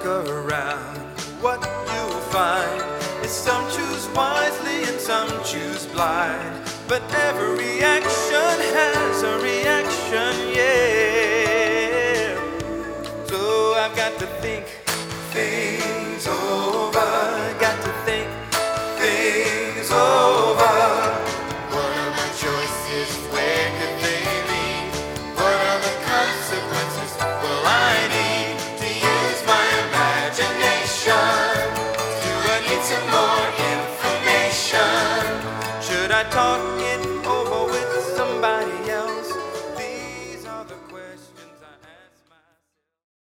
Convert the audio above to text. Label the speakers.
Speaker 1: around, what you'll find is some choose wisely and some choose blind. But every action has a reaction.